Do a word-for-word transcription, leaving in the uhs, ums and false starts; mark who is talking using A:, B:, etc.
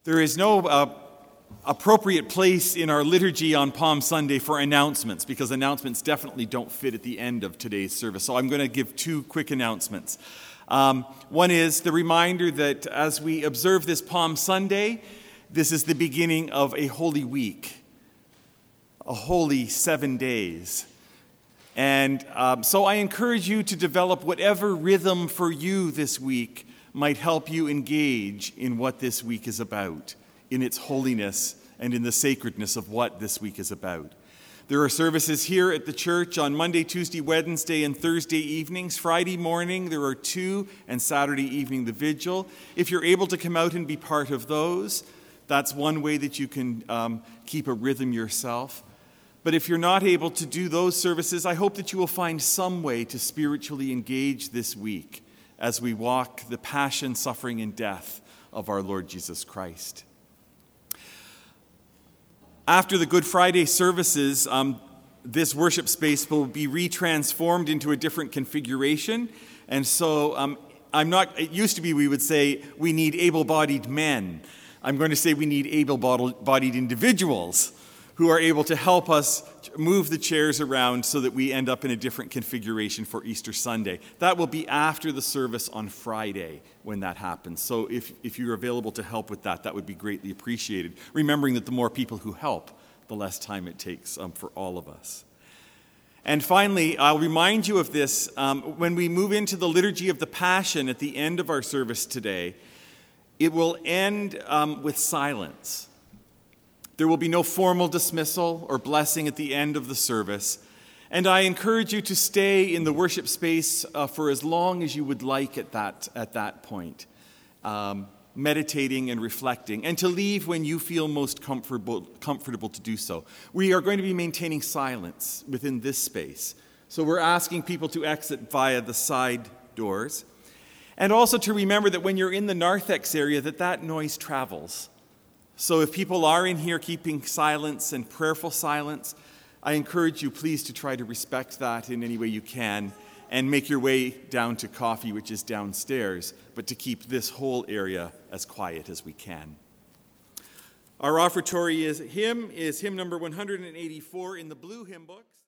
A: There is no uh, appropriate place in our liturgy on Palm Sunday for announcements, because announcements definitely don't fit at the end of today's service. So I'm going to give two quick announcements. Um, one is the reminder that as we observe this Palm Sunday, this is the beginning of a Holy Week, a holy seven days. And um, so I encourage you to develop whatever rhythm for you this week might help you engage in what this week is about, in its holiness and in the sacredness of what this week is about. There are services here at the church on Monday, Tuesday, Wednesday, and Thursday evenings. Friday morning there are two, and Saturday evening the vigil. If you're able to come out and be part of those, that's one way that you can um, keep a rhythm yourself. But if you're not able to do those services, I hope that you will find some way to spiritually engage this week as we walk the passion, suffering, and death of our Lord Jesus Christ. After the Good Friday services, um, this worship space will be retransformed into a different configuration. And so um, I'm not, it used to be we would say we need able-bodied men. I'm going to say we need able-bodied individuals who are able to help us move the chairs around so that we end up in a different configuration for Easter Sunday. That will be after the service on Friday when that happens. So if, if you're available to help with that, that would be greatly appreciated. Remembering that the more people who help, the less time it takes um, for all of us. And finally, I'll remind you of this. Um, when we move into the Liturgy of the Passion at the end of our service today, it will end um, with silence. There will be no formal dismissal or blessing at the end of the service. And I encourage you to stay in the worship space uh, for as long as you would like at that, at that point, um, meditating and reflecting, and to leave when you feel most comfortable, comfortable to do so. We are going to be maintaining silence within this space. So we're asking people to exit via the side doors. And also to remember that when you're in the narthex area, that that noise travels. So if people are in here keeping silence and prayerful silence, I encourage you please to try to respect that in any way you can and make your way down to coffee, which is downstairs, but to keep this whole area as quiet as we can. Our offertory is hymn is hymn number one hundred eighty-four in the blue hymn books.